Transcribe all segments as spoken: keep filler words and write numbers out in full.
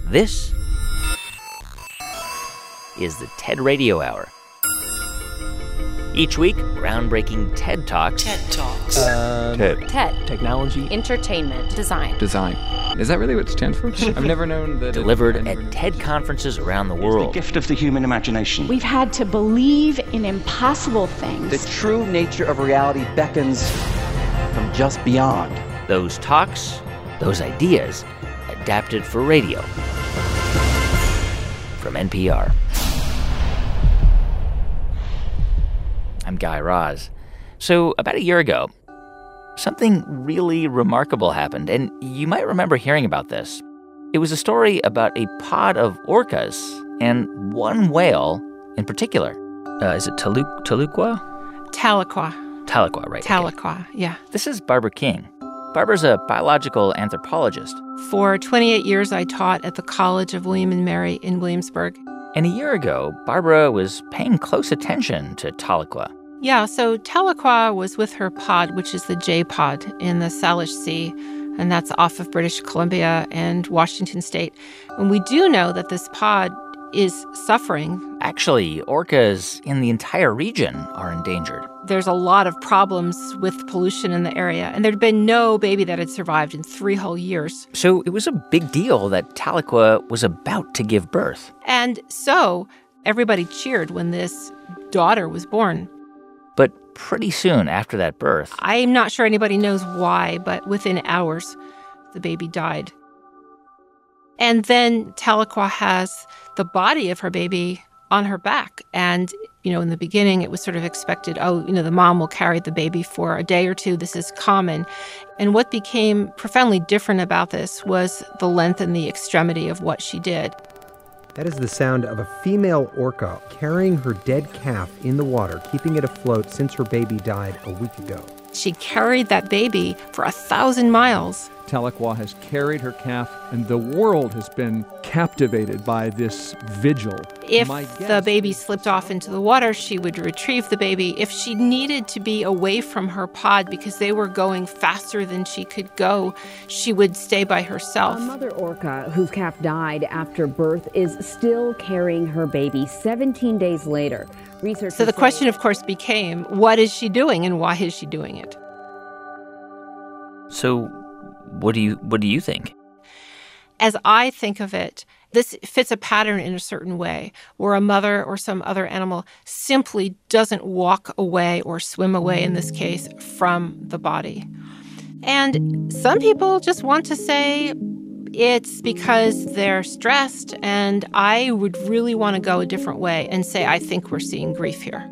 This is the TED Radio Hour. Each week, groundbreaking TED Talks. TED Talks. Uh, TED. TED. Technology. Entertainment. Design. Design. Is that really what it stands for? I've never known that. Delivered it, at never TED conferences around the world. It's the gift of the human imagination. We've had to believe in impossible things. The true nature of reality beckons from just beyond. Those talks, those ideas, adapted for radio. From N P R. I'm Guy Raz. So, about a year ago, something really remarkable happened, and you might remember hearing about this. It was a story about a pod of orcas and one whale in particular. Uh, is it Tahlequah? Tahlequah? Tahlequah. Tahlequah, right. Tahlequah, okay. yeah. This is Barbara King. Barbara's a biological anthropologist. For twenty-eight years, I taught at the College of William and Mary in Williamsburg. And a year ago, Barbara was paying close attention to Tahlequah. Yeah, so Tahlequah was with her pod, which is the J-pod in the Salish Sea, and that's off of British Columbia and Washington State. And we do know that this pod is suffering. Actually, orcas in the entire region are endangered. There's a lot of problems with pollution in the area, and there'd been no baby that had survived in three whole years. So it was a big deal that Tahlequah was about to give birth. And so everybody cheered when this daughter was born. But pretty soon after that birth... I'm not sure anybody knows why, but within hours, the baby died. And then Tahlequah has the body of her baby on her back. And, you know, in the beginning, it was sort of expected, oh, you know, the mom will carry the baby for a day or two. This is common. And what became profoundly different about this was the length and the extremity of what she did. That is the sound of a female orca carrying her dead calf in the water, keeping it afloat since her baby died a week ago. She carried that baby for a thousand miles. Tahlequah has carried her calf, and the world has been captivated by this vigil. If the baby slipped off into the water, she would retrieve the baby. If she needed to be away from her pod because they were going faster than she could go, she would stay by herself. A mother orca whose calf died after birth is still carrying her baby seventeen days later. Researchers so the question, of course, became, what is she doing and why is she doing it? So what do you what do you think? As I think of it, this fits a pattern in a certain way, where a mother or some other animal simply doesn't walk away or swim away, in this case, from the body. And some people just want to say it's because they're stressed, and I would really want to go a different way and say I think we're seeing grief here.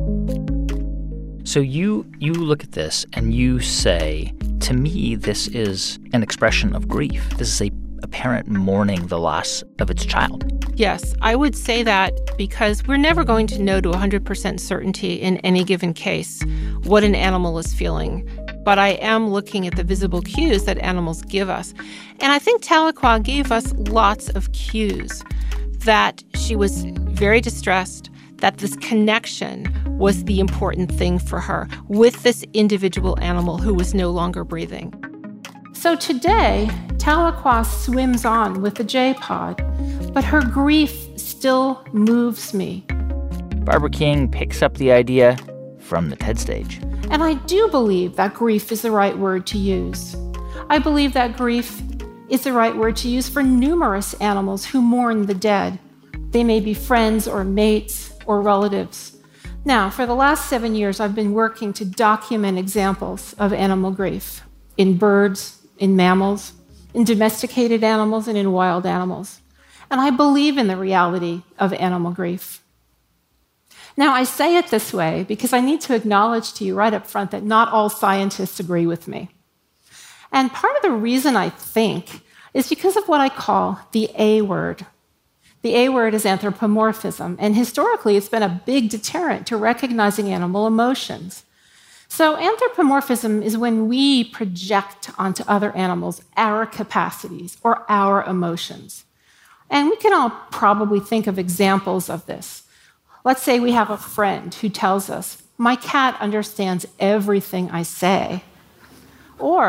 So you you look at this and you say, to me, this is an expression of grief. This is a, a parent mourning the loss of its child. Yes, I would say that because we're never going to know to one hundred percent certainty in any given case what an animal is feeling. But I am looking at the visible cues that animals give us. And I think Tahlequah gave us lots of cues that she was very distressed, that this connection was the important thing for her with this individual animal who was no longer breathing. So today, Tahlequah swims on with the J-pod, but her grief still moves me. Barbara King picks up the idea from the TED stage. And I do believe that grief is the right word to use. I believe that grief is the right word to use for numerous animals who mourn the dead. They may be friends or mates or relatives. Now, for the last seven years, I've been working to document examples of animal grief in birds, in mammals, in domesticated animals, and in wild animals. And I believe in the reality of animal grief. Now, I say it this way because I need to acknowledge to you right up front that not all scientists agree with me. And part of the reason I think is because of what I call the A word. The A word is anthropomorphism, and historically it's been a big deterrent to recognizing animal emotions. So anthropomorphism is when we project onto other animals our capacities or our emotions. And we can all probably think of examples of this. Let's say we have a friend who tells us, my cat understands everything I say. Or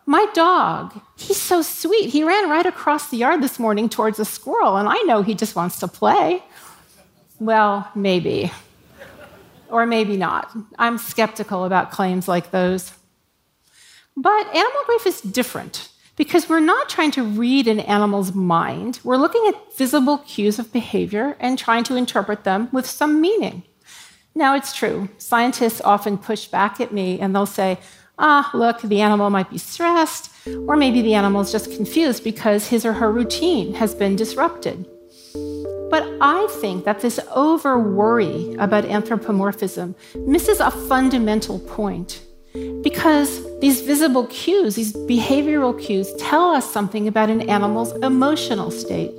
My dog, he's so sweet. He ran right across the yard this morning towards a squirrel, and I know he just wants to play. Well, maybe. Or maybe not. I'm skeptical about claims like those. But animal grief is different because we're not trying to read an animal's mind. We're looking at visible cues of behavior and trying to interpret them with some meaning. Now, it's true. Scientists often push back at me and they'll say, ah, look, the animal might be stressed, or maybe the animal's just confused because his or her routine has been disrupted. But I think that this over-worry about anthropomorphism misses a fundamental point, because these visible cues, these behavioral cues, tell us something about an animal's emotional state.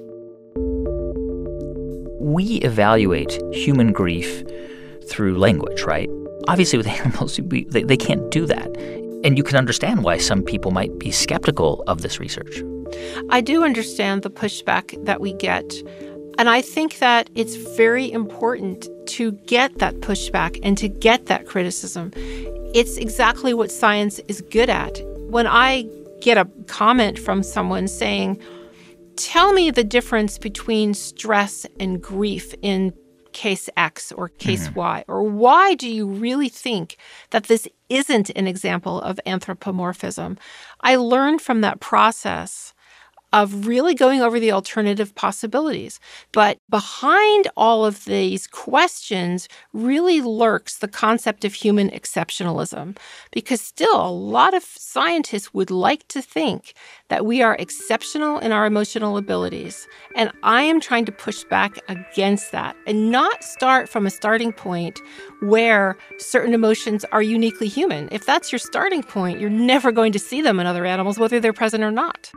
We evaluate human grief through language, right? Obviously, with animals, we, they, they can't do that. And you can understand why some people might be skeptical of this research. I do understand the pushback that we get. And I think that it's very important to get that pushback and to get that criticism. It's exactly what science is good at. When I get a comment from someone saying, tell me the difference between stress and grief in case X or case mm-hmm. Y, or why do you really think that this isn't an example of anthropomorphism? I learned from that process of really going over the alternative possibilities. But behind all of these questions really lurks the concept of human exceptionalism, because still a lot of scientists would like to think that we are exceptional in our emotional abilities. And I am trying to push back against that and not start from a starting point where certain emotions are uniquely human. If that's your starting point, you're never going to see them in other animals, whether they're present or not.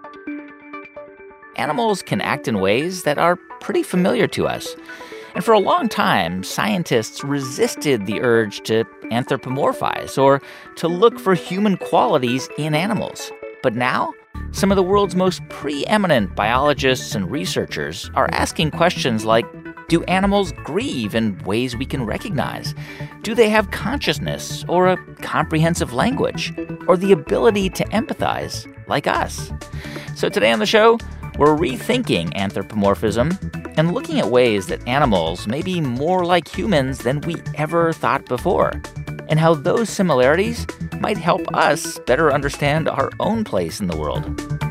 Animals can act in ways that are pretty familiar to us. And for a long time, scientists resisted the urge to anthropomorphize or to look for human qualities in animals. But now, some of the world's most preeminent biologists and researchers are asking questions like, do animals grieve in ways we can recognize? Do they have consciousness or a comprehensive language or the ability to empathize like us? So today on the show, we're rethinking anthropomorphism and looking at ways that animals may be more like humans than we ever thought before, and how those similarities might help us better understand our own place in the world.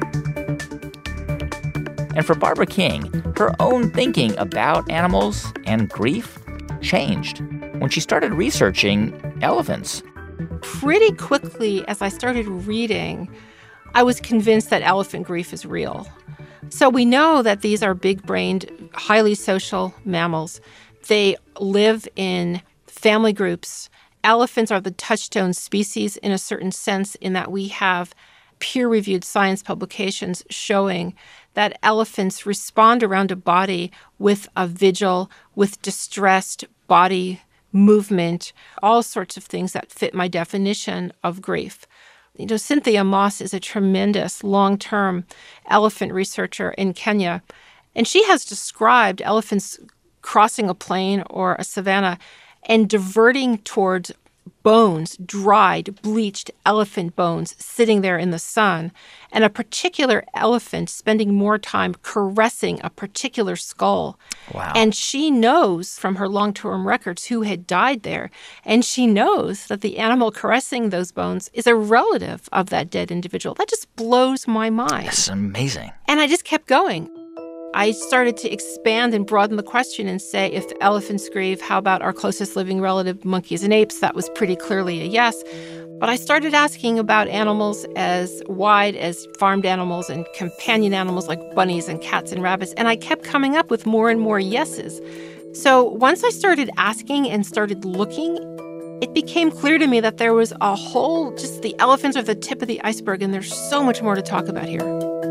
And for Barbara King, her own thinking about animals and grief changed when she started researching elephants. Pretty quickly, as I started reading, I was convinced that elephant grief is real. So we know that these are big-brained, highly social mammals. They live in family groups. Elephants are the touchstone species in a certain sense, in that we have peer-reviewed science publications showing that elephants respond around a body with a vigil, with distressed body movement, all sorts of things that fit my definition of grief. You know, Cynthia Moss is a tremendous long-term elephant researcher in Kenya, and she has described elephants crossing a plain or a savanna and diverting towards bones, dried, bleached elephant bones sitting there in the sun, and a particular elephant spending more time caressing a particular skull. Wow. And she knows from her long-term records who had died there, and she knows that the animal caressing those bones is a relative of that dead individual. That just blows my mind. That's amazing. And I just kept going. I started to expand and broaden the question and say, if elephants grieve, how about our closest living relative, monkeys and apes? That was pretty clearly a yes. But I started asking about animals as wide as farmed animals and companion animals like bunnies and cats and rabbits, and I kept coming up with more and more yeses. So once I started asking and started looking, it became clear to me that there was a whole, just the elephants are the tip of the iceberg, and there's so much more to talk about here.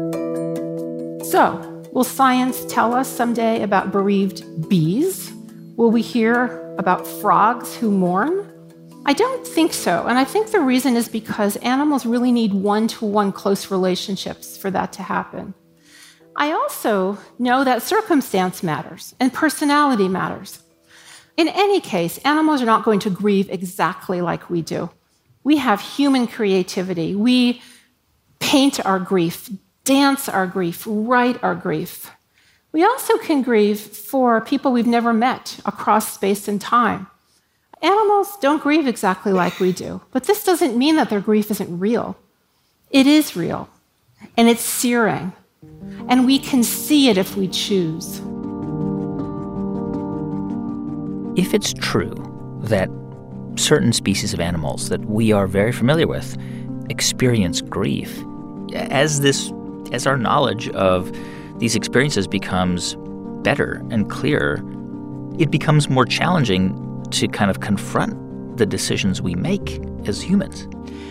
So, will science tell us someday about bereaved bees? Will we hear about frogs who mourn? I don't think so, and I think the reason is because animals really need one-to-one close relationships for that to happen. I also know that circumstance matters and personality matters. In any case, animals are not going to grieve exactly like we do. We have human creativity. We paint our grief, dance our grief, write our grief. We also can grieve for people we've never met across space and time. Animals don't grieve exactly like we do, but this doesn't mean that their grief isn't real. It is real, and it's searing, and we can see it if we choose. If it's true that certain species of animals that we are very familiar with experience grief, as this, as our knowledge of these experiences becomes better and clearer, it becomes more challenging to kind of confront the decisions we make as humans.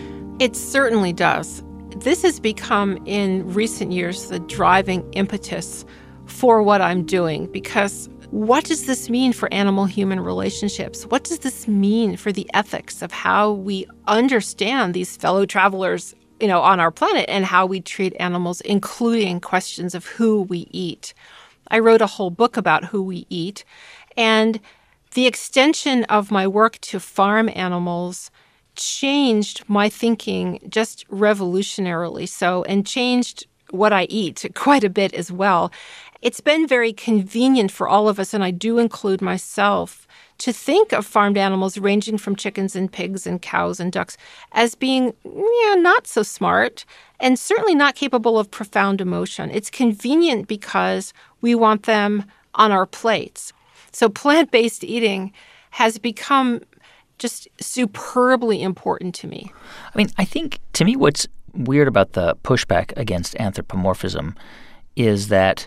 It certainly does. This has become, in recent years, the driving impetus for what I'm doing, because what does this mean for animal-human relationships? What does this mean for the ethics of how we understand these fellow travelers, you know, on our planet, and how we treat animals, including questions of who we eat? I wrote a whole book about who we eat, and the extension of my work to farm animals changed my thinking just revolutionarily so, and changed what I eat quite a bit as well. It's been very convenient for all of us, and I do include myself, to think of farmed animals ranging from chickens and pigs and cows and ducks as being, yeah, not so smart and certainly not capable of profound emotion. It's convenient because we want them on our plates. So plant-based eating has become just superbly important to me. I mean, I think, to me, what's weird about the pushback against anthropomorphism is that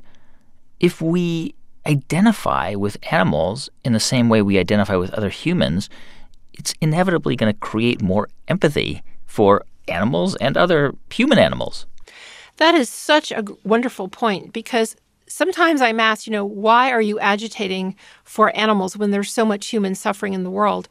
if we identify with animals in the same way we identify with other humans, it's inevitably going to create more empathy for animals and other human animals. That is such a wonderful point, because sometimes I'm asked, you know, why are you agitating for animals when there's so much human suffering in the world?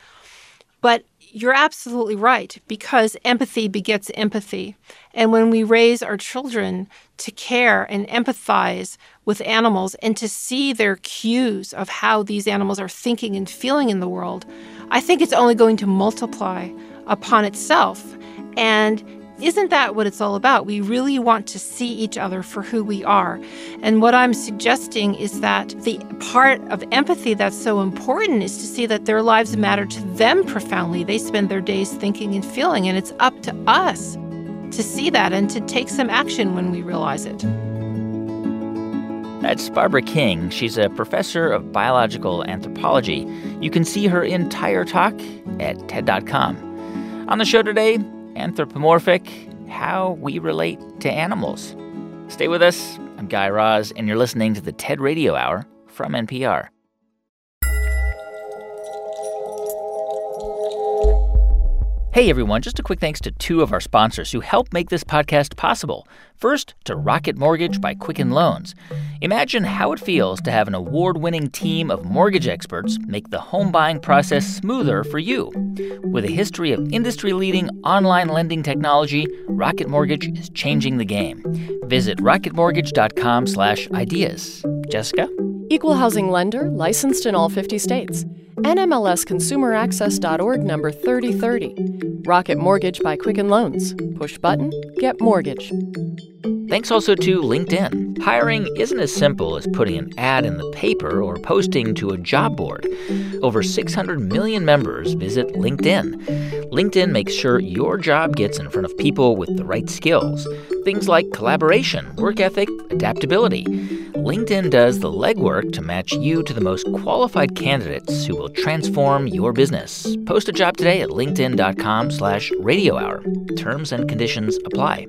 But you're absolutely right, because empathy begets empathy. And when we raise our children to care and empathize with animals and to see their cues of how these animals are thinking and feeling in the world, I think it's only going to multiply upon itself. And isn't that what it's all about? We really want to see each other for who we are. And what I'm suggesting is that the part of empathy that's so important is to see that their lives matter to them profoundly. They spend their days thinking and feeling, and it's up to us to see that and to take some action when we realize it. That's Barbara King. She's a professor of biological anthropology. You can see her entire talk at T E D dot com. On the show today, Anthropomorphic, how we relate to animals. Stay with us. I'm Guy Raz, and you're listening to the TED Radio Hour from N P R. Hey, everyone. Just a quick thanks to two of our sponsors who help make this podcast possible. First, to Rocket Mortgage by Quicken Loans. Imagine how it feels to have an award-winning team of mortgage experts make the home buying process smoother for you. With a history of industry-leading online lending technology, Rocket Mortgage is changing the game. Visit rocketmortgage.com slash ideas. Jessica? Equal housing lender, licensed in all fifty states. N M L S consumer access dot org number thirty thirty. Rocket Mortgage by Quicken Loans. Push button, get mortgage. Thanks also to LinkedIn. Hiring isn't as simple as putting an ad in the paper or posting to a job board. Over six hundred million members visit LinkedIn. LinkedIn makes sure your job gets in front of people with the right skills. Things like collaboration, work ethic, adaptability. LinkedIn does the legwork to match you to the most qualified candidates who will transform your business. Post a job today at linkedin.com slash radio hour. Terms and conditions apply.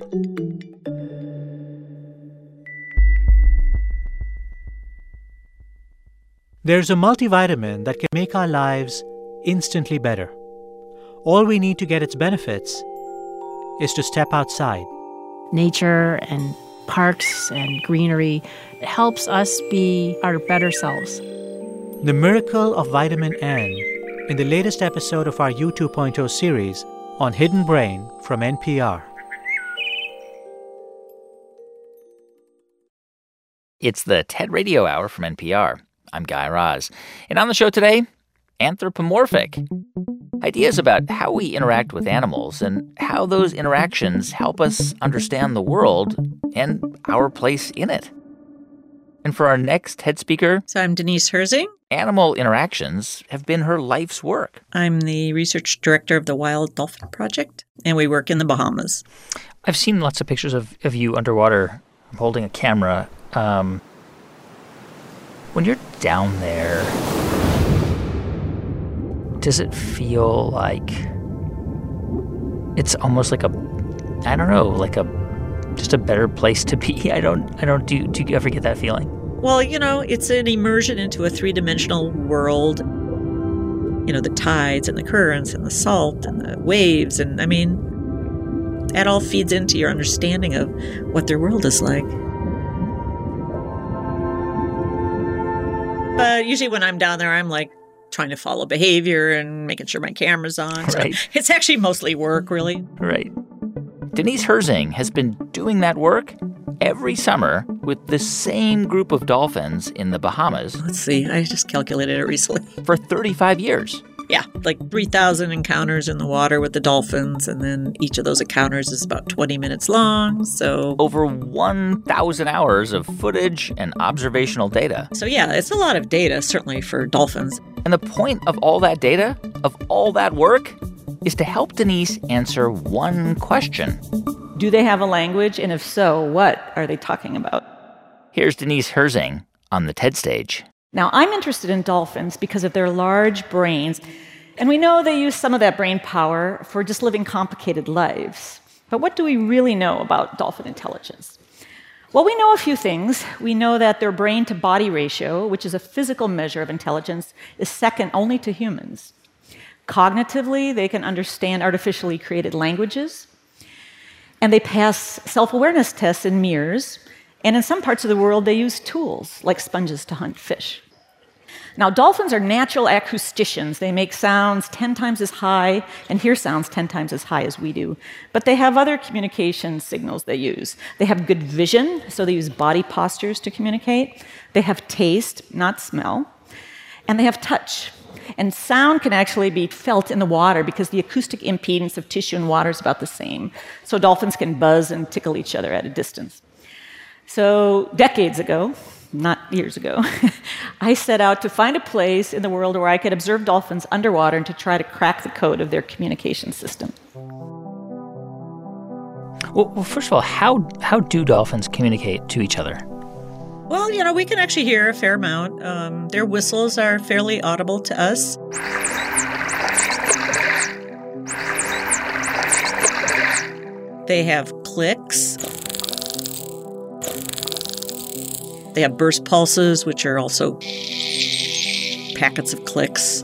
There's a multivitamin that can make our lives instantly better. All we need to get its benefits is to step outside. Nature and parks and greenery helps us be our better selves. The miracle of vitamin N in the latest episode of our U two point oh series on Hidden Brain from N P R. It's the TED Radio Hour from N P R. I'm Guy Raz. And on the show today, Anthropomorphic. Ideas about how we interact with animals and how those interactions help us understand the world and our place in it. And for our next TED speaker... So I'm Denise Herzing. Animal interactions have been her life's work. I'm the research director of the Wild Dolphin Project, and we work in the Bahamas. I've seen lots of pictures of, of you underwater holding a camera. Um, when you're down there, does it feel like it's almost like a, I don't know, like a just a better place to be? I don't, I don't, do, do you ever get that feeling? Well, you know, it's an immersion into a three-dimensional world. You know, the tides and the currents and the salt and the waves. And I mean, that all feeds into your understanding of what their world is like. But usually when I'm down there, I'm like trying to follow behavior and making sure my camera's on. So right. It's actually mostly work, really. Right. Denise Herzing has been doing that work every summer with the same group of dolphins in the Bahamas. Let's see. I just calculated it recently. For thirty-five years. Yeah, like three thousand encounters in the water with the dolphins, and then each of those encounters is about twenty minutes long, so... Over one thousand hours of footage and observational data. So yeah, it's a lot of data, certainly for dolphins. And the point of all that data, of all that work, is to help Denise answer one question. Do they have a language? And if so, what are they talking about? Here's Denise Herzing on the TED stage. Now, I'm interested in dolphins because of their large brains, and we know they use some of that brain power for just living complicated lives. But what do we really know about dolphin intelligence? Well, we know a few things. We know that their brain-to-body ratio, which is a physical measure of intelligence, is second only to humans. Cognitively, they can understand artificially created languages, and they pass self-awareness tests in mirrors, and in some parts of the world, they use tools like sponges to hunt fish. Now, dolphins are natural acousticians. They make sounds ten times as high and hear sounds ten times as high as we do. But they have other communication signals they use. They have good vision, so they use body postures to communicate. They have taste, not smell. And they have touch. And sound can actually be felt in the water because the acoustic impedance of tissue and water is about the same. So dolphins can buzz and tickle each other at a distance. So decades ago, not years ago, I set out to find a place in the world where I could observe dolphins underwater and to try to crack the code of their communication system. Well, well first of all, how, how do dolphins communicate to each other? Well, you know, we can actually hear a fair amount. Um, their whistles are fairly audible to us. They have clicks. They have burst pulses, which are also packets of clicks.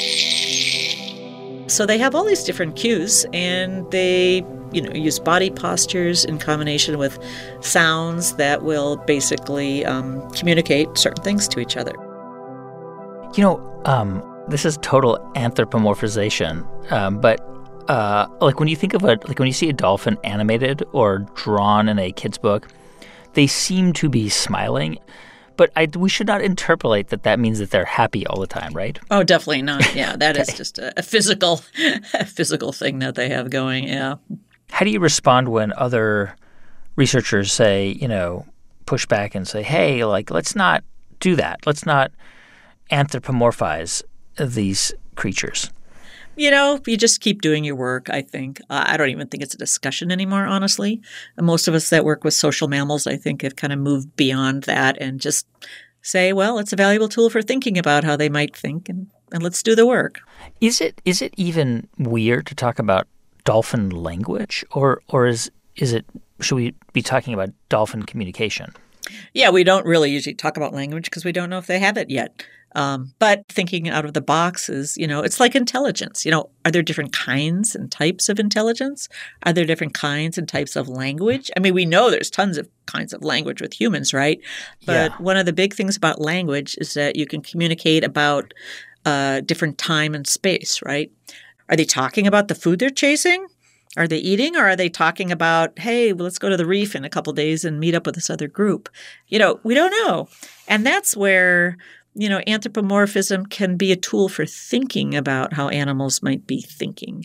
So they have all these different cues, and they, you know, use body postures in combination with sounds that will basically um, communicate certain things to each other. You know, um, this is total anthropomorphization, um, but uh, like when you think of a, like when you see a dolphin animated or drawn in a kid's book, they seem to be smiling, but I, we should not interpolate that that means that they're happy all the time, right? Oh, definitely not. Yeah, that Okay. is just a, a physical, a physical thing that they have going. Yeah. How do you respond when other researchers say, you know, push back and say, hey, like, let's not do that. Let's not anthropomorphize these creatures? You know, you just keep doing your work, I think. Uh, I don't even think it's a discussion anymore, honestly. And most of us that work with social mammals, I think, have kind of moved beyond that and just say, well, it's a valuable tool for thinking about how they might think, and, and let's do the work. Is it is it even weird to talk about dolphin language, or or is is it should we be talking about dolphin communication? Yeah, we don't really usually talk about language because we don't know if they have it yet. Um, but thinking out of the box is, you know, it's like intelligence. You know, are there different kinds and types of intelligence? Are there different kinds and types of language? I mean, we know there's tons of kinds of language with humans, right? But Yeah. one of the big things about language is that you can communicate about uh, different time and space, right? Are they talking about the food they're chasing? Are they eating, or are they talking about, hey, well, let's go to the reef in a couple days and meet up with this other group? You know, we don't know. And that's where you know, anthropomorphism can be a tool for thinking about how animals might be thinking.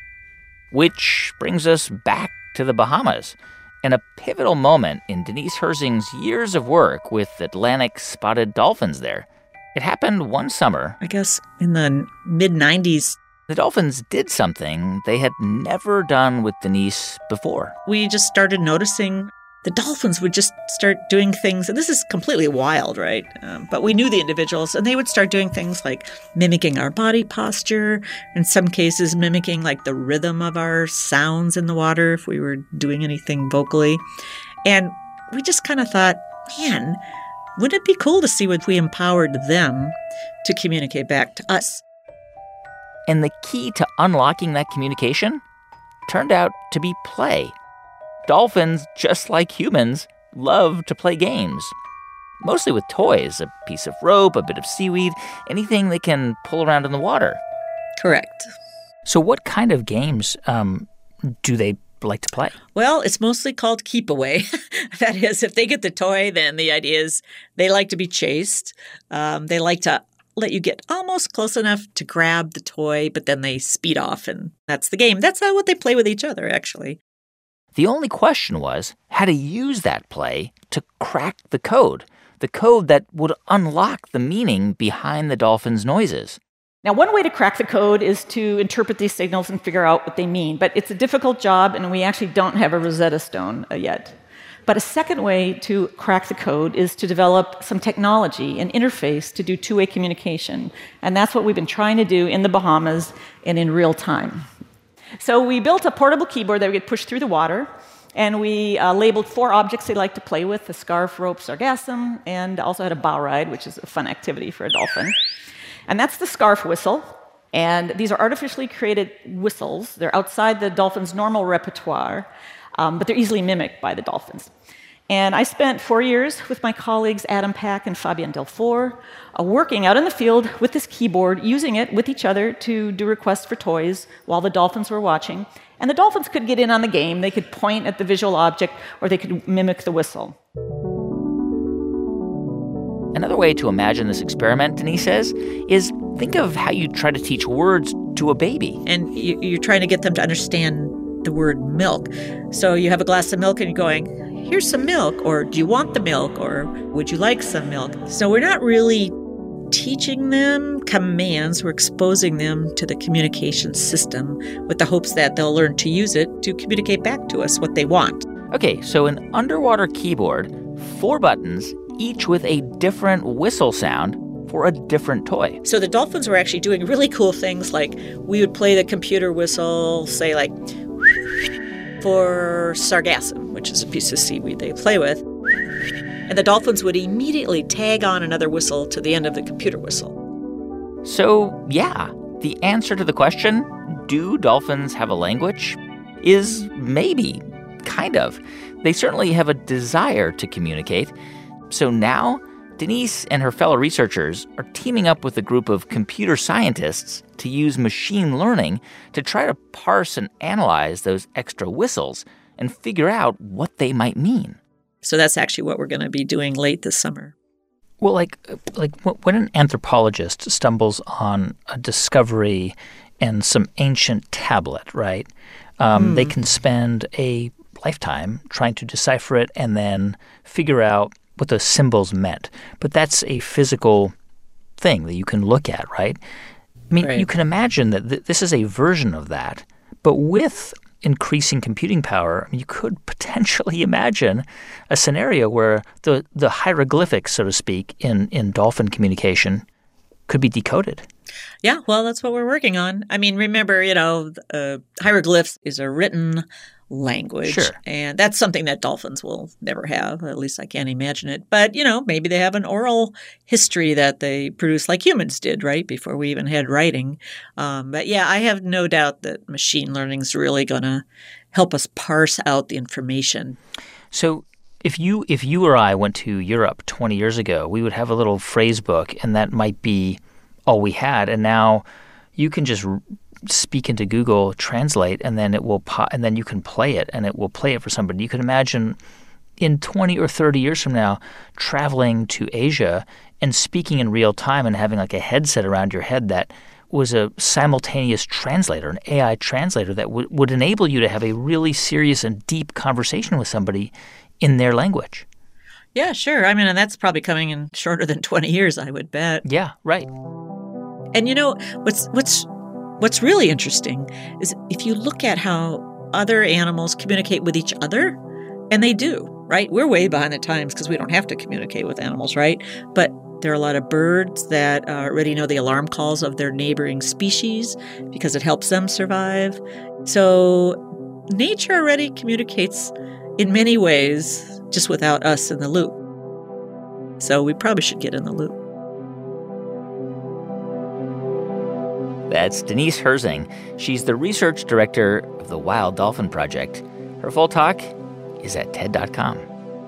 Which brings us back to the Bahamas and a pivotal moment in Denise Herzing's years of work with Atlantic spotted dolphins there. It happened one summer. I guess in the mid nineties. The dolphins did something they had never done with Denise before. We just started noticing the dolphins would just start doing things, and this is completely wild, right? Um, but we knew the individuals, and they would start doing things like mimicking our body posture, in some cases mimicking like the rhythm of our sounds in the water if we were doing anything vocally. And we just kind of thought, man, wouldn't it be cool to see what we empowered them to communicate back to us? And the key to unlocking that communication turned out to be play. Dolphins, just like humans, love to play games. Mostly with toys, a piece of rope, a bit of seaweed, anything they can pull around in the water. Correct. So what kind of games um, do they like to play? Well, it's mostly called keep away. That is, if they get the toy, then the idea is they like to be chased. Um, they like to let you get almost close enough to grab the toy, but then they speed off, and that's the game. That's how what they play with each other, actually. The only question was how to use that play to crack the code, the code that would unlock the meaning behind the dolphins' noises. Now, one way to crack the code is to interpret these signals and figure out what they mean, but it's a difficult job, and we actually don't have a Rosetta Stone uh, yet. But a second way to crack the code is to develop some technology, an interface to do two-way communication. And that's what we've been trying to do in the Bahamas and in real time. So we built a portable keyboard that we could push through the water, and we uh, labeled four objects they like to play with, the scarf, rope, sargassum, and also had a bow ride, which is a fun activity for a dolphin. And that's the scarf whistle. And these are artificially created whistles. They're outside the dolphin's normal repertoire, um, but they're easily mimicked by the dolphins. And I spent four years with my colleagues Adam Pack and Fabian Delfour uh, working out in the field with this keyboard, using it with each other to do requests for toys while the dolphins were watching. And the dolphins could get in on the game. They could point at the visual object, or they could mimic the whistle. Another way to imagine this experiment, Denise says, is think of how you try to teach words to a baby. And you're trying to get them to understand the word milk. So you have a glass of milk and you're going, here's some milk, or do you want the milk, or would you like some milk? So we're not really teaching them commands. We're exposing them to the communication system with the hopes that they'll learn to use it to communicate back to us what they want. Okay, so an underwater keyboard, four buttons, each with a different whistle sound for a different toy. So the dolphins were actually doing really cool things, like we would play the computer whistle, say like for sargassum, which is a piece of seaweed they play with. And the dolphins would immediately tag on another whistle to the end of the computer whistle. So, yeah, the answer to the question, do dolphins have a language, is maybe, kind of. They certainly have a desire to communicate. So now, Denise and her fellow researchers are teaming up with a group of computer scientists to use machine learning to try to parse and analyze those extra whistles and figure out what they might mean. So that's actually what we're going to be doing late this summer. Well, like like when an anthropologist stumbles on a discovery in some ancient tablet, right? Um, mm. They can spend a lifetime trying to decipher it and then figure out what those symbols meant. But that's a physical thing that you can look at, right? I mean, right. You can imagine that th- this is a version of that, but with increasing computing power, I mean, you could potentially imagine a scenario where the, the hieroglyphics, so to speak, in, in dolphin communication could be decoded. Yeah, well, that's what we're working on. I mean, remember, you know, uh, hieroglyphs is a written language. Sure. And that's something that dolphins will never have. At least I can't imagine it. But, you know, maybe they have an oral history that they produce like humans did, right, before we even had writing. Um, but, yeah, I have no doubt that machine learning is really going to help us parse out the information. So if you if you or I went to Europe twenty years ago, we would have a little phrase book, and that might be all we had. And now you can just speak into Google Translate, and then it will po- and then you can play it, and it will play it for somebody. You can imagine in twenty or thirty years from now, traveling to Asia and speaking in real time and having like a headset around your head that was a simultaneous translator, an A I translator that w- would enable you to have a really serious and deep conversation with somebody in their language. Yeah, sure. I mean, and that's probably coming in shorter than twenty years, I would bet. Yeah, right. And you know, what's what's what's really interesting is if you look at how other animals communicate with each other, and they do, right? We're way behind the times because we don't have to communicate with animals, right? But there are a lot of birds that uh, already know the alarm calls of their neighboring species because it helps them survive. So nature already communicates in many ways just without us in the loop. So we probably should get in the loop. That's Denise Herzing. She's the research director of the Wild Dolphin Project. Her full talk is at T E D dot com.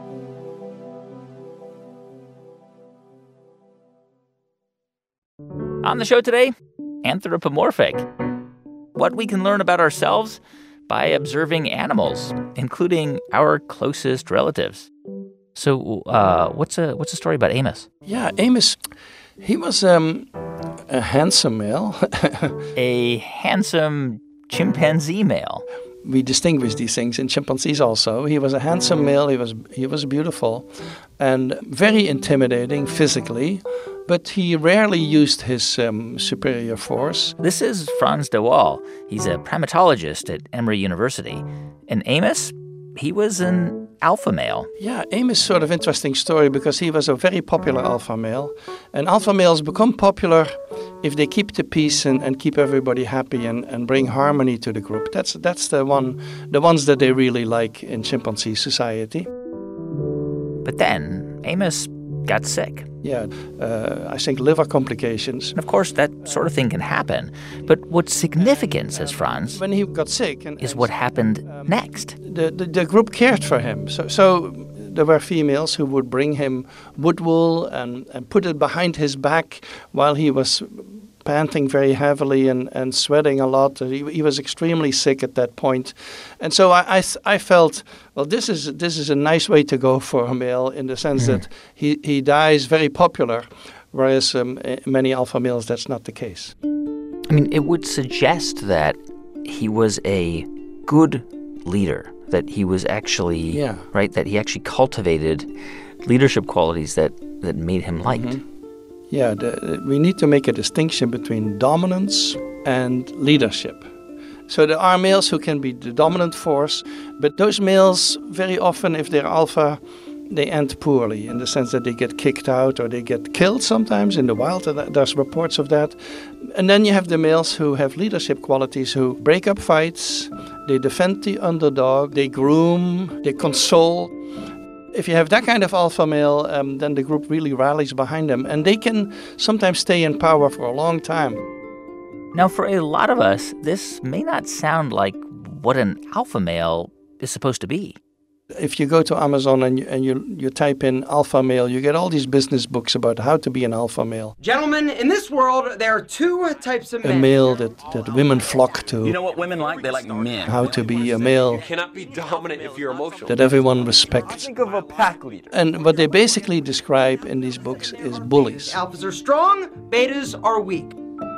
On the show today, anthropomorphic. What we can learn about ourselves by observing animals, including our closest relatives. So uh, what's a what's a story about Amos? Yeah, Amos, he was um, a handsome male. A handsome chimpanzee male. We distinguish these things in chimpanzees also. He was a handsome male, he was he was beautiful and very intimidating physically, but he rarely used his um, superior force. This is Frans de Waal. He's a primatologist at Emory University. And Amos, he was an alpha male. Yeah, Amos is sort of interesting story because he was a very popular alpha male. And alpha males become popular if they keep the peace and, and keep everybody happy and, and bring harmony to the group. That's that's the one the ones that they really like in chimpanzee society. But then Amos got sick. Yeah, uh, I think liver complications. And of course, that sort of thing can happen. But what's significant, says Frans, when he got sick, and, is what happened um, next. The, the the group cared for him. So so there were females who would bring him wood wool and, and put it behind his back while he was panting very heavily and, and sweating a lot. He, he was extremely sick at that point. And so I, I, I felt, well, this is this is a nice way to go for a male in the sense mm. that he, he dies very popular, whereas um, many alpha males, that's not the case. I mean, it would suggest that he was a good leader, that he was actually, yeah. right, that he actually cultivated leadership qualities that, that made him liked. Mm-hmm. Yeah, the, we need to make a distinction between dominance and leadership. So there are males who can be the dominant force, but those males, very often, if they're alpha, they end poorly in the sense that they get kicked out or they get killed sometimes in the wild. There's reports of that. And then you have the males who have leadership qualities, who break up fights, they defend the underdog, they groom, they console. If you have that kind of alpha male, um, then the group really rallies behind them. And they can sometimes stay in power for a long time. Now, for a lot of us, this may not sound like what an alpha male is supposed to be. If you go to Amazon and you, and you you type in alpha male, you get all these business books about how to be an alpha male. Gentlemen, in this world, there are two types of men. A male that, that women flock to. You know what women like? They like men. How to be a male. You cannot be dominant if you're emotional. That everyone respects. Think of a pack leader. And what they basically describe in these books is bullies. Alphas are strong, betas are weak.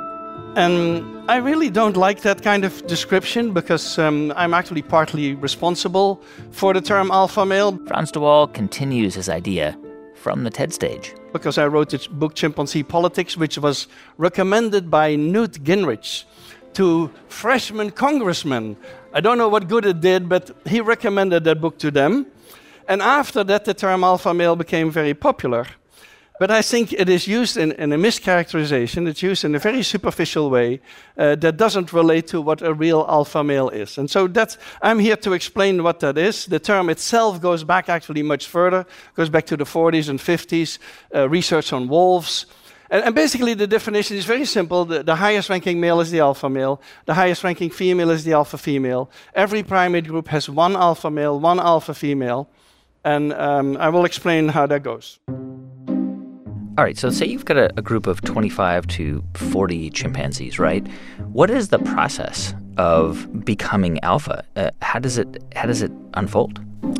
And I really don't like that kind of description because um, I'm actually partly responsible for the term alpha male. Frans de Waal continues his idea from the TED stage. Because I wrote this book, Chimpanzee Politics, which was recommended by Newt Gingrich to freshman congressmen. I don't know what good it did, but he recommended that book to them. And after that, the term alpha male became very popular. But I think it is used in, in a mischaracterization. It's used in a very superficial way uh, that doesn't relate to what a real alpha male is. And so that's, I'm here to explain what that is. The term itself goes back actually much further, goes back to the forties and fifties, uh, research on wolves. And, and basically the definition is very simple. The, the highest ranking male is the alpha male. The highest ranking female is the alpha female. Every primate group has one alpha male, one alpha female. And um, I will explain how that goes. All right, so say you've got a, a group of twenty-five to forty chimpanzees, right? What is the process of becoming alpha? Uh, how does it how does it unfold?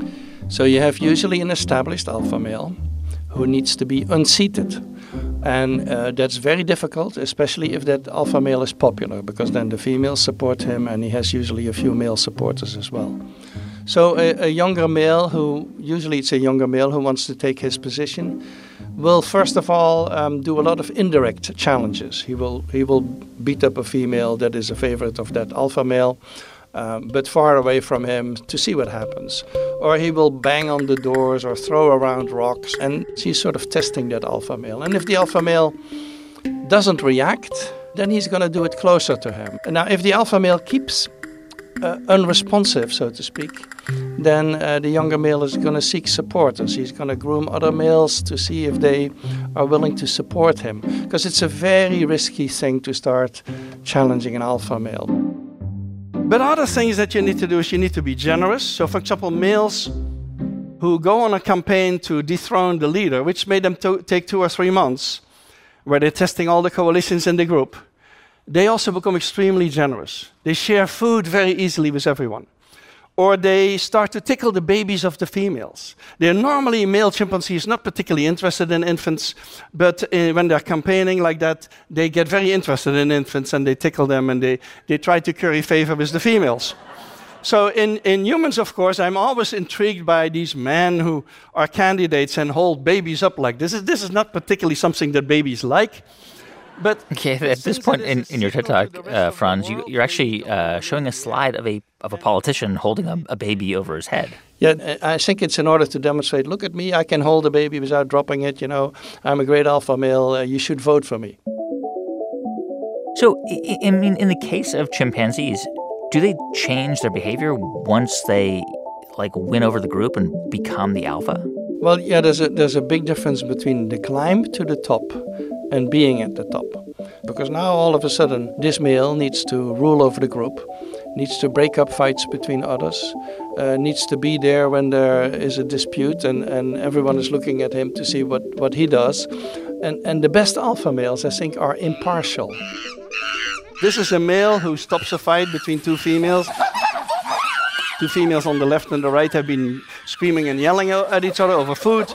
So you have usually an established alpha male who needs to be unseated. And uh, that's very difficult, especially if that alpha male is popular, because then the females support him and he has usually a few male supporters as well. So a, a younger male who, usually it's a younger male who wants to take his position, will first of all um, do a lot of indirect challenges. He will, he will beat up a female that is a favorite of that alpha male, um, but far away from him to see what happens. Or he will bang on the doors or throw around rocks, and he's sort of testing that alpha male. And if the alpha male doesn't react, then he's going to do it closer to him. And now if the alpha male keeps uh, unresponsive, so to speak, then uh, the younger male is going to seek supporters. He's going to groom other males to see if they are willing to support him. Because it's a very risky thing to start challenging an alpha male. But other things that you need to do is you need to be generous. So, for example, males who go on a campaign to dethrone the leader, which made them to take two or three months, where they're testing all the coalitions in the group, they also become extremely generous. They share food very easily with everyone. Or they start to tickle the babies of the females. They're normally, male chimpanzees, not particularly interested in infants, but uh, when they're campaigning like that, they get very interested in infants and they tickle them and they, they try to curry favor with the females. So in, in humans, of course, I'm always intrigued by these men who are candidates and hold babies up like this. This is not particularly something that babies like. But okay, at this point in, in your TED Talk, uh, Franz, you, you're actually uh, showing a slide of a of a politician holding a, a baby over his head. Yeah, I think it's in order to demonstrate, look at me, I can hold a baby without dropping it, you know, I'm a great alpha male, uh, you should vote for me. So, I, I mean, in the case of chimpanzees, do they change their behavior once they, like, win over the group and become the alpha? Well, yeah, there's a, there's a big difference between the climb to the top and being at the top. Because now all of a sudden this male needs to rule over the group, needs to break up fights between others, uh, needs to be there when there is a dispute and, and everyone is looking at him to see what, what he does. And, and the best alpha males, I think, are impartial. This is a male who stops a fight between two females. Two females on the left and the right have been screaming and yelling at each other over food.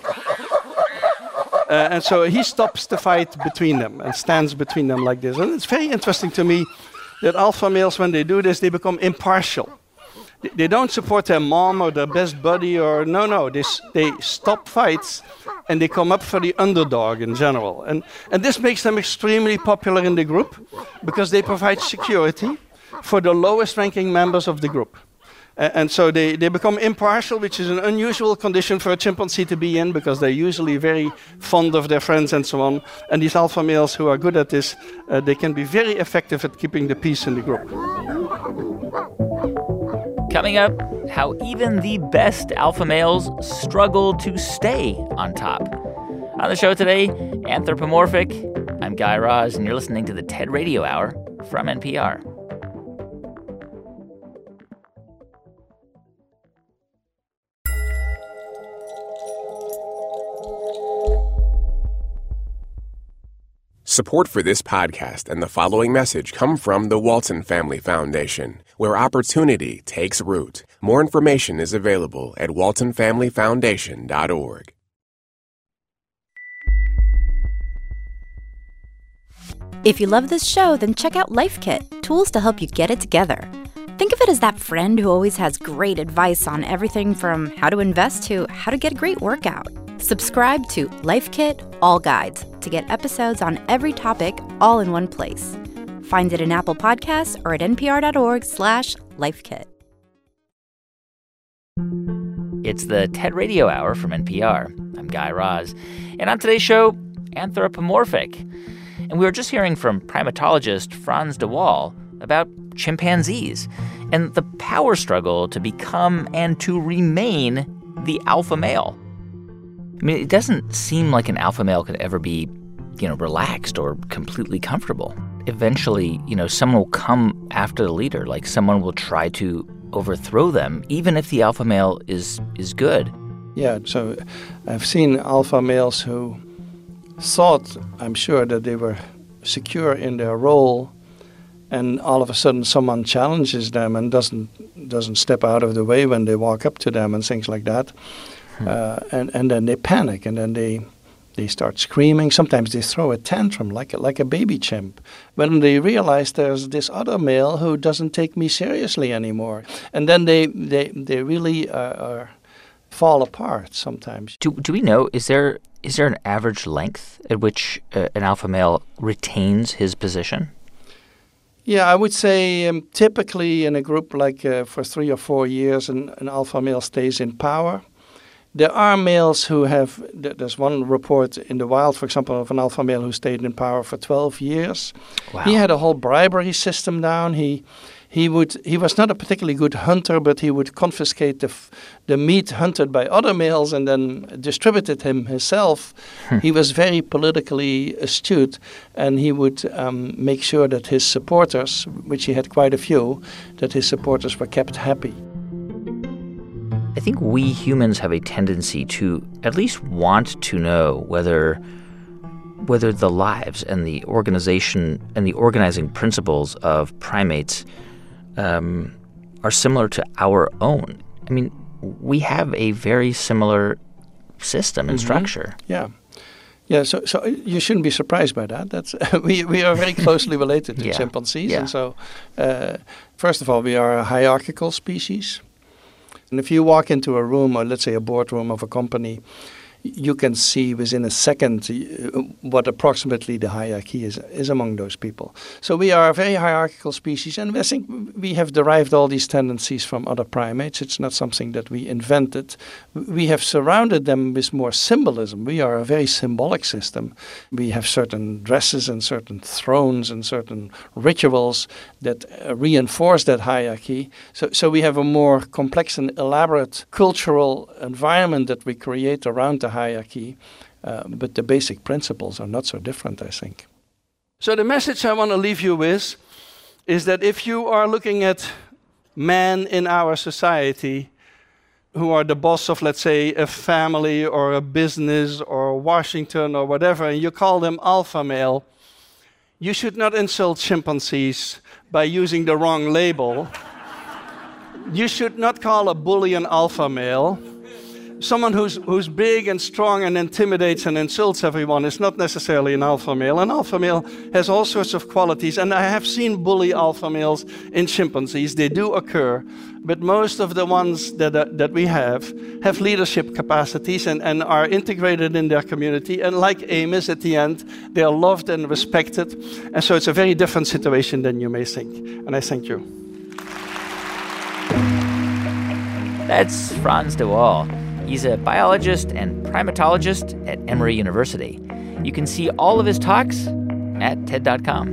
Uh, and so he stops the fight between them and stands between them like this. And it's very interesting to me that alpha males, when they do this, they become impartial. They, they don't support their mom or their best buddy or no, no. They, they stop fights and they come up for the underdog in general. And, and this makes them extremely popular in the group because they provide security for the lowest ranking members of the group. And so they, they become impartial, which is an unusual condition for a chimpanzee to be in because they're usually very fond of their friends and so on. And these alpha males who are good at this, uh, they can be very effective at keeping the peace in the group. Coming up, how even the best alpha males struggle to stay on top. On the show today, Anthropomorphic. I'm Guy Raz, and you're listening to the TED Radio Hour from N P R. Support for this podcast and the following message come from the Walton Family Foundation, where opportunity takes root. More information is available at walton family foundation dot org. If you love this show, then check out Life Kit, tools to help you get it together. Think of it as that friend who always has great advice on everything from how to invest to how to get a great workout. Subscribe to Life Kit All Guides to get episodes on every topic all in one place. Find it in Apple Podcasts or at npr.org slash lifekit. It's the TED Radio Hour from N P R. I'm Guy Raz. And on today's show, Anthropomorphic. And we were just hearing from primatologist Frans de Waal about chimpanzees and the power struggle to become and to remain the alpha male. I mean, it doesn't seem like an alpha male could ever be, you know, relaxed or completely comfortable. Eventually, you know, someone will come after the leader, like someone will try to overthrow them, even if the alpha male is is good. Yeah, so I've seen alpha males who thought, I'm sure, that they were secure in their role, and all of a sudden someone challenges them and doesn't doesn't step out of the way when they walk up to them and things like that. Hmm. Uh, and, and then they panic, and then they they start screaming. Sometimes they throw a tantrum like a, like a baby chimp when they realize there's this other male who doesn't take me seriously anymore. And then they, they, they really uh, are fall apart sometimes. Do, do we know, is there is there an average length at which uh, an alpha male retains his position? Yeah, I would say um, typically in a group like uh, for three or four years, an, an alpha male stays in power. There are males who have, there's one report in the wild, for example, of an alpha male who stayed in power for twelve years. Wow. He had a whole bribery system down. He he would he was not a particularly good hunter, but he would confiscate the f- the meat hunted by other males and then distributed him himself. Hmm. He was very politically astute, and he would um, make sure that his supporters, which he had quite a few, that his supporters were kept happy. I think we humans have a tendency to at least want to know whether whether the lives and the organization and the organizing principles of primates um, are similar to our own. I mean, we have a very similar system and mm-hmm. structure. Yeah. Yeah, so so you shouldn't be surprised by that. That's we we are very closely related to yeah. chimpanzees, yeah. and so uh, first of all, we are a hierarchical species. And if you walk into a room, or let's say a boardroom of a company, you can see within a second what approximately the hierarchy is, is among those people. So we are a very hierarchical species, and I think we have derived all these tendencies from other primates. It's not something that we invented. We have surrounded them with more symbolism. We are a very symbolic system. We have certain dresses and certain thrones and certain rituals that uh, reinforce that hierarchy. So, so we have a more complex and elaborate cultural environment that we create around the hierarchy, uh, but the basic principles are not so different, I think. So the message I want to leave you with is that if you are looking at men in our society who are the boss of, let's say, a family or a business or Washington or whatever, and you call them alpha male, you should not insult chimpanzees by using the wrong label. You should not call a bully an alpha male. Someone who's who's big and strong and intimidates and insults everyone is not necessarily an alpha male. An alpha male has all sorts of qualities, and I have seen bully alpha males in chimpanzees. They do occur, but most of the ones that uh, that we have have leadership capacities and, and are integrated in their community. And like Amos at the end, they are loved and respected. And so it's a very different situation than you may think. And I thank you. That's Frans de Waal. He's a biologist and primatologist at Emory University. You can see all of his talks at T E D dot com.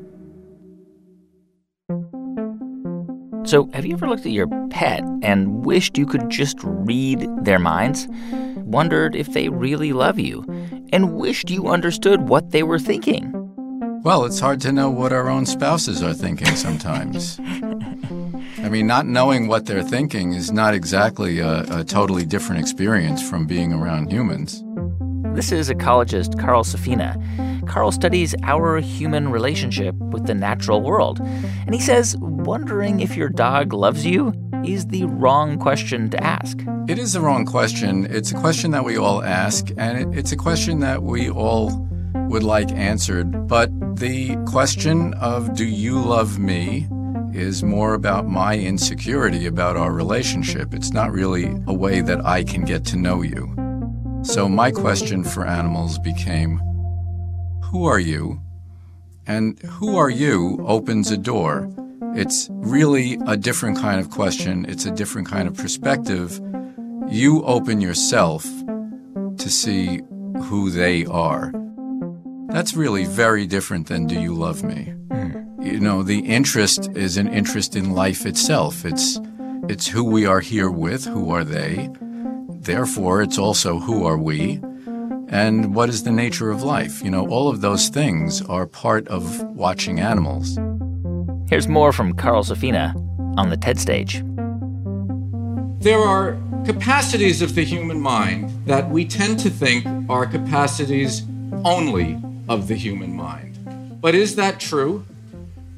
So, have you ever looked at your pet and wished you could just read their minds? Wondered if they really love you? And wished you understood what they were thinking? Well, it's hard to know what our own spouses are thinking sometimes. I mean, not knowing what they're thinking is not exactly a, a totally different experience from being around humans. This is ecologist Carl Safina. Carl studies our human relationship with the natural world. And he says wondering if your dog loves you is the wrong question to ask. It is the wrong question. It's a question that we all ask, and it, it's a question that we all would like answered. But the question of do you love me is more about my insecurity about our relationship. It's not really a way that I can get to know you. So my question for animals became, who are you? And who are you opens a door. It's really a different kind of question. It's a different kind of perspective. You open yourself to see who they are. That's really very different than do you love me? Mm. You know, the interest is an interest in life itself. It's it's who we are here with, who are they. Therefore, it's also who are we, and what is the nature of life. You know, all of those things are part of watching animals. Here's more from Carl Safina on the TED stage. There are capacities of the human mind that we tend to think are capacities only of the human mind. But is that true?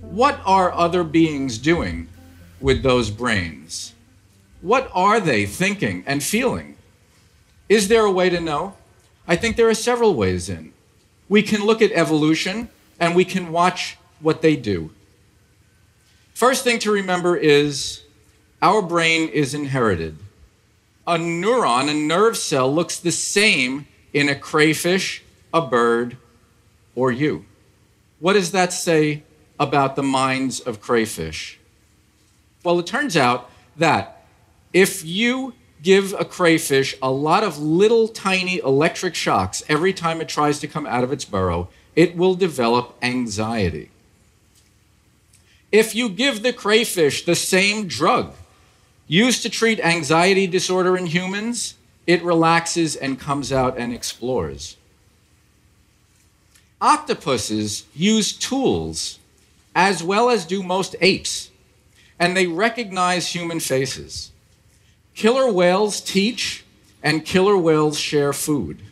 What are other beings doing with those brains? What are they thinking and feeling? Is there a way to know? I think there are several ways in. We can look at evolution and we can watch what they do. First thing to remember is our brain is inherited. A neuron, a nerve cell, looks the same in a crayfish, a bird, or you. What does that say about the minds of crayfish? Well, it turns out that if you give a crayfish a lot of little tiny electric shocks every time it tries to come out of its burrow, it will develop anxiety. If you give the crayfish the same drug used to treat anxiety disorder in humans, it relaxes and comes out and explores. Octopuses use tools as well as do most apes, and they recognize human faces. Killer whales teach, and killer whales share food.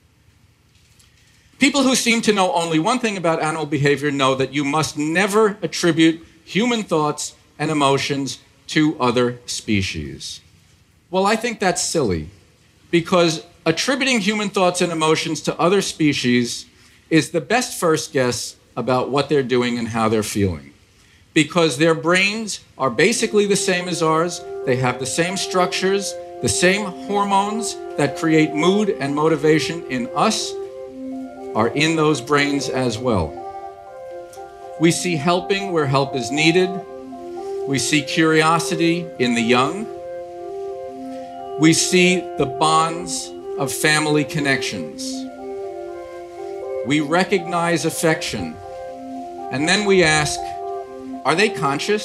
People who seem to know only one thing about animal behavior know that you must never attribute human thoughts and emotions to other species. Well, I think that's silly, because attributing human thoughts and emotions to other species is the best first guess about what they're doing and how they're feeling. Because their brains are basically the same as ours, they have the same structures, the same hormones that create mood and motivation in us are in those brains as well. We see helping where help is needed. We see curiosity in the young. We see the bonds of family connections. We recognize affection. And then we ask, are they conscious?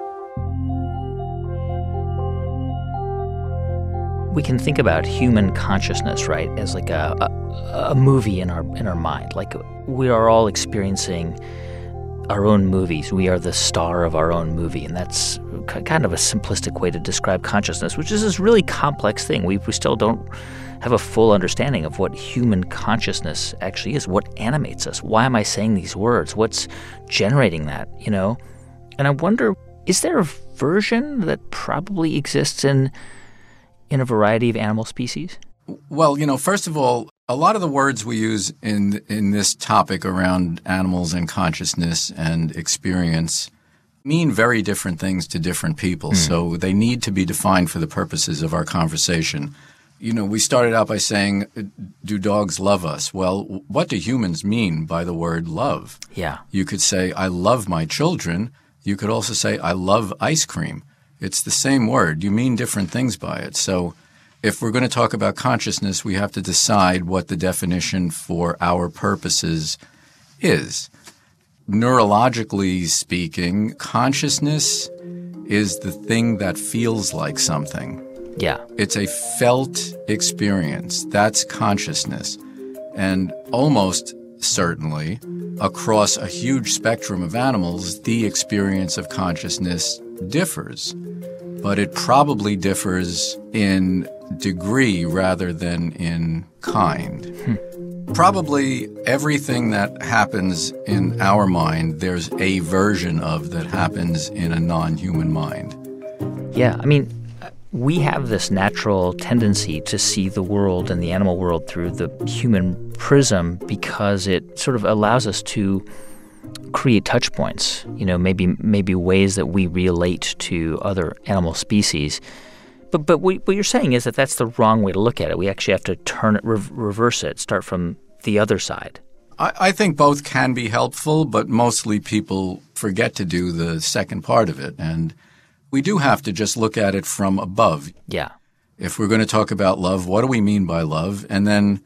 We can think about human consciousness, right, as like a, a, a movie in our in our mind. Like we are all experiencing our own movies. We are the star of our own movie, and that's kind of a simplistic way to describe consciousness, which is this really complex thing. We, we still don't have a full understanding of what human consciousness actually is, what animates us. Why am I saying these words? What's generating that, you know? And I wonder, is there a version that probably exists in in a variety of animal species? Well, you know, first of all, a lot of the words we use in in this topic around animals and consciousness and experience mean very different things to different people. Mm. So they need to be defined for the purposes of our conversation. You know, we started out by saying, do dogs love us? Well, what do humans mean by the word love? Yeah. You could say, I love my children. You could also say, I love ice cream. It's the same word. You mean different things by it. So if we're going to talk about consciousness, we have to decide what the definition for our purposes is. Neurologically speaking, consciousness is the thing that feels like something. Yeah. It's a felt experience. That's consciousness. And almost certainly, across a huge spectrum of animals, the experience of consciousness differs. But it probably differs in degree rather than in kind. Hmm. Probably everything that happens in our mind, there's a version of that happens in a non-human mind. Yeah, I mean, we have this natural tendency to see the world and the animal world through the human prism because it sort of allows us to create touch points, you know, maybe maybe ways that we relate to other animal species. But but we, what you're saying is that that's the wrong way to look at it. We actually have to turn it, re- reverse it, start from the other side. I, I think both can be helpful, but mostly people forget to do the second part of it. And we do have to just look at it from above. Yeah. If we're going to talk about love, what do we mean by love? And then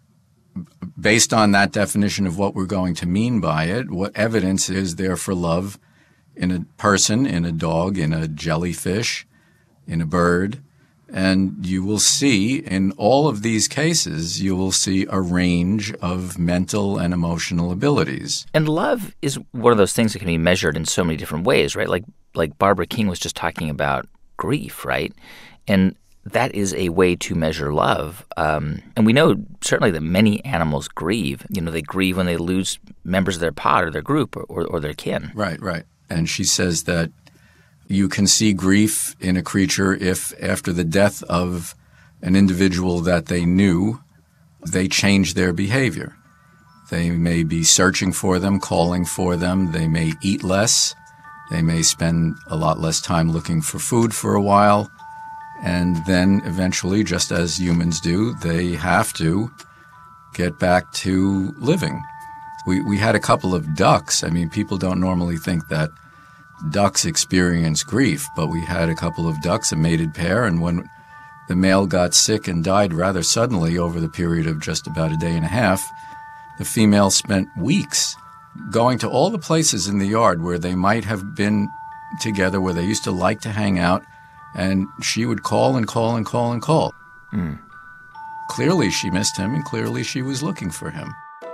based on that definition of what we're going to mean by it, what evidence is there for love in a person, in a dog, in a jellyfish, in a bird? And you will see in all of these cases, you will see a range of mental and emotional abilities. And love is one of those things that can be measured in so many different ways, right? Like like Barbara King was just talking about grief, right? And that is a way to measure love. Um, and we know certainly that many animals grieve. You know, they grieve when they lose members of their pod or their group or, or, or their kin. Right, right. And she says that you can see grief in a creature if, after the death of an individual that they knew, they change their behavior. They may be searching for them, calling for them. They may eat less. They may spend a lot less time looking for food for a while. And then eventually, just as humans do, they have to get back to living. We, we had a couple of ducks. I mean, people don't normally think that ducks experience grief, but we had a couple of ducks, a mated pair, and when the male got sick and died rather suddenly over the period of just about a day and a half, the female spent weeks going to all the places in the yard where they might have been together, where they used to like to hang out, and she would call and call and call and call. Mm. Clearly she missed him, and clearly she was looking for him.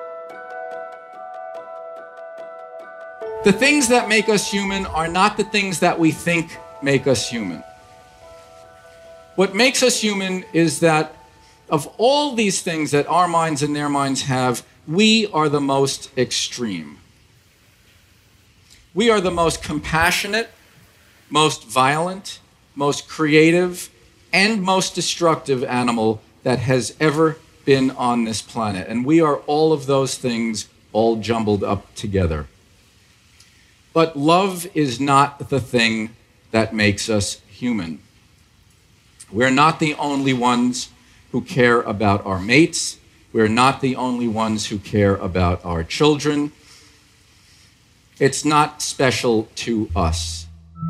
The things that make us human are not the things that we think make us human. What makes us human is that of all these things that our minds and their minds have, we are the most extreme. We are the most compassionate, most violent, most creative, and most destructive animal that has ever been on this planet. And we are all of those things all jumbled up together. But love is not the thing that makes us human. We're not the only ones who care about our mates. We're not the only ones who care about our children. It's not special to us.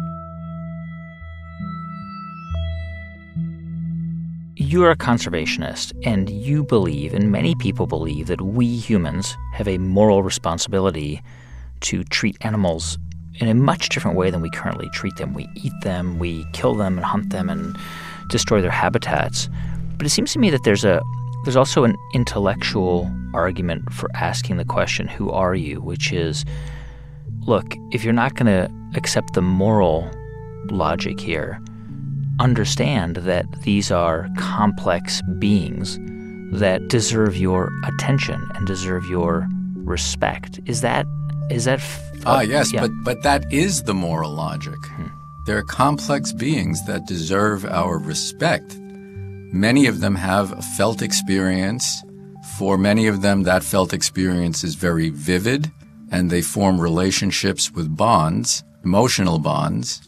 You're a conservationist, and you believe, and many people believe, that we humans have a moral responsibility to treat animals in a much different way than we currently treat them. We eat them, we kill them and hunt them and destroy their habitats. But it seems to me that there's a there's also an intellectual argument for asking the question, who are you? Which is, look, if you're not going to accept the moral logic here, understand that these are complex beings that deserve your attention and deserve your respect. Is that is that f- Ah, yes, yeah. but but that is the moral logic. Hmm. They're complex beings that deserve our respect. Many of them have a felt experience. For many of them, that felt experience is very vivid, and they form relationships with bonds, emotional bonds,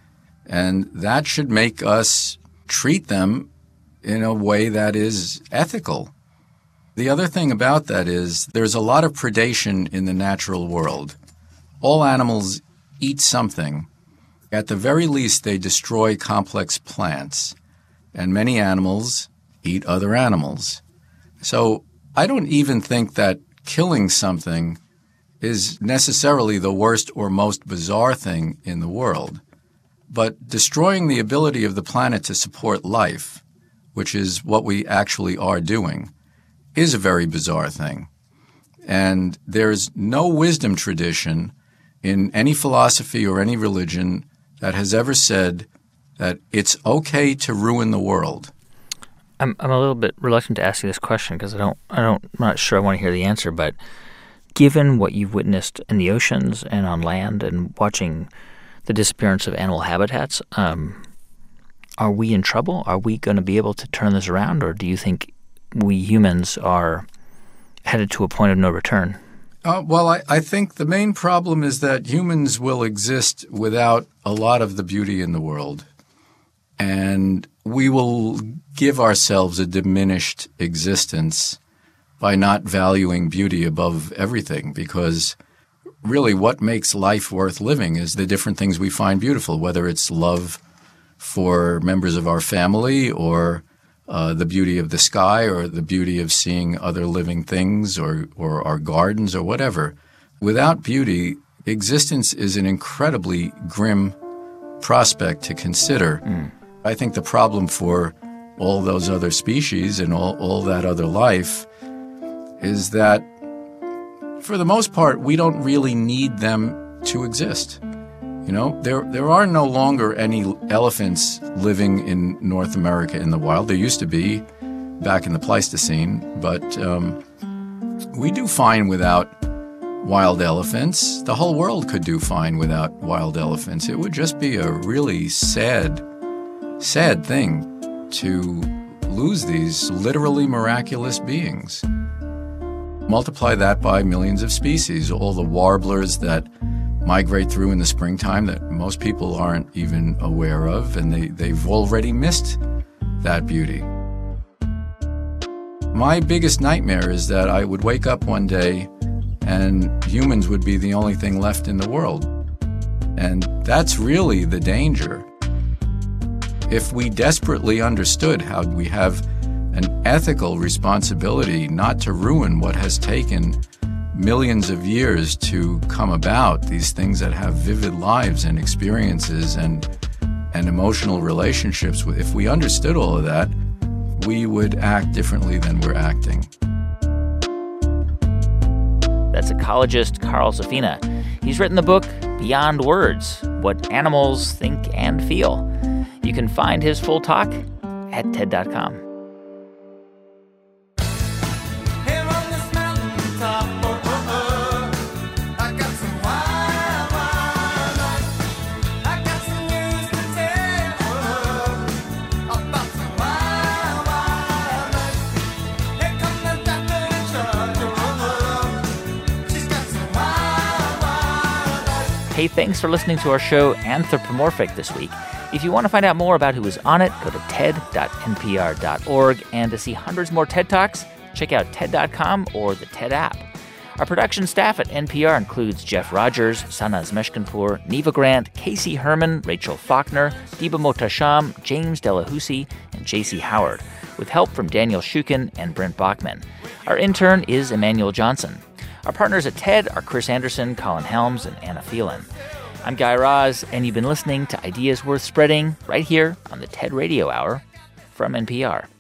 and that should make us treat them in a way that is ethical. The other thing about that is there's a lot of predation in the natural world. All animals eat something. At the very least, they destroy complex plants. And many animals eat other animals. So I don't even think that killing something is necessarily the worst or most bizarre thing in the world. But destroying the ability of the planet to support life, which is what we actually are doing, is a very bizarre thing. And there's no wisdom tradition in any philosophy or any religion that has ever said that it's okay to ruin the world. I'm I'm a little bit reluctant to ask you this question because I don't I don't I'm not sure I want to hear the answer. But given what you've witnessed in the oceans and on land and watching the disappearance of animal habitats, um, are we in trouble? Are we going to be able to turn this around, or do you think we humans are headed to a point of no return? Uh, well, I, I think the main problem is that humans will exist without a lot of the beauty in the world. And we will give ourselves a diminished existence by not valuing beauty above everything, because really what makes life worth living is the different things we find beautiful, whether it's love for members of our family or uh, the beauty of the sky or the beauty of seeing other living things or, or our gardens or whatever. Without beauty, existence is an incredibly grim prospect to consider. Mm. I think the problem for all those other species and all, all that other life is that, for the most part, we don't really need them to exist. You know, there there are no longer any elephants living in North America in the wild. There used to be back in the Pleistocene, but um, we do fine without wild elephants. The whole world could do fine without wild elephants. It would just be a really sad, sad thing to lose these literally miraculous beings. Multiply that by millions of species, all the warblers that migrate through in the springtime that most people aren't even aware of, and they, they've already missed that beauty. My biggest nightmare is that I would wake up one day and humans would be the only thing left in the world. And that's really the danger. If we desperately understood how we have an ethical responsibility not to ruin what has taken millions of years to come about, these things that have vivid lives and experiences and, and emotional relationships, if we understood all of that, we would act differently than we're acting. That's ecologist Carl Safina. He's written the book Beyond Words, What Animals Think and Feel. You can find his full talk at T E D dot com. Hey, thanks for listening to our show Anthropomorphic this week. If you want to find out more about who was on it, go to T E D dot N P R dot org. And to see hundreds more TED Talks, check out T E D dot com or the TED app. Our production staff at N P R includes Jeff Rogers, Sanaz Meshkinpour, Neva Grant, Casey Herman, Rachel Faulkner, Diba Motasham, James Delahousie, and J C Howard, with help from Daniel Shukin and Brent Bachman. Our intern is Emmanuel Johnson. Our partners at TED are Chris Anderson, Colin Helms, and Anna Phelan. I'm Guy Raz, and you've been listening to Ideas Worth Spreading right here on the TED Radio Hour from N P R.